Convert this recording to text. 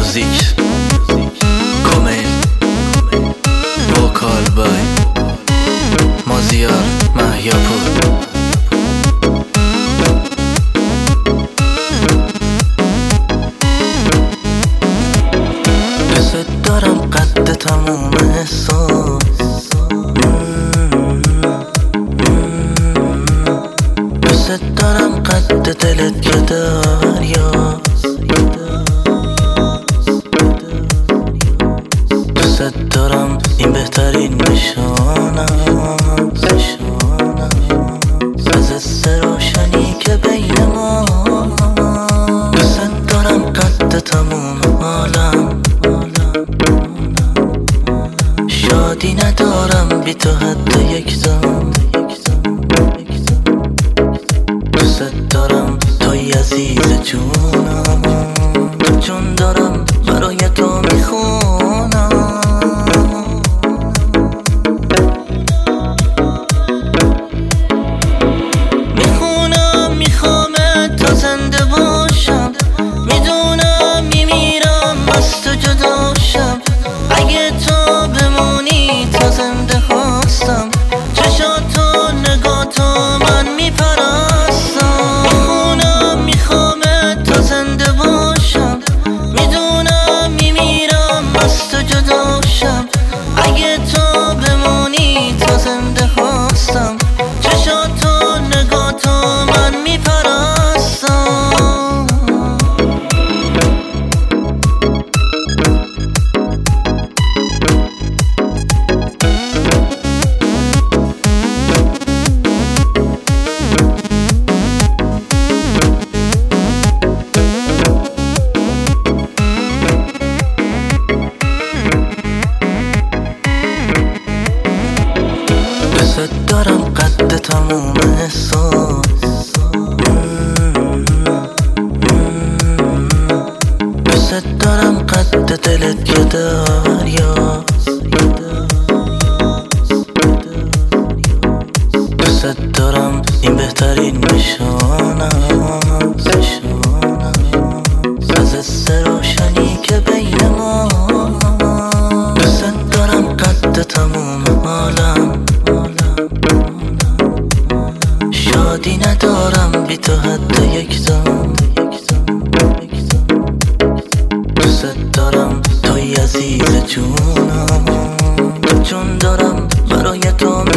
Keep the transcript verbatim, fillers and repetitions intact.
موزیک کومیل وکال بای مازیار مهیاپور. دوست دارم قد تموم احساس، دوست دارم قد دلت که دریاست، دوست دارم این بهترین نشانم از حس روشنی که بین ما. دوست دارم قد تموم عالم، شادی ندارم بی تو حتی یک زمان. دوست دارم توی عزیز جونم، تو جون دارم برای تو میخونم. میخونم میخوامه تا زنده باشم، میدونم میمیرم از تو جداشم. اگه تو بمونی تا زنده هستم، چشاتو نگاتو من میپرستم. میخونم میخوامه تا زنده باشم، میدونم میمیرم از تو جداشم. اگه تو بمونی تا زنده هستم، چشاتو نگاتو من میپرستم. دوست دارم قد تموم احساس، دوست دارم قد دلت که دریاست، دوست دارم این بهترین نشانم از حس روشنی که بین ما. دوست دارم قد تموم عالم، شادی ندارم بی تو حتی یک زمان. دوست دارم توی عزیز جونم، تو جون دارم برای تو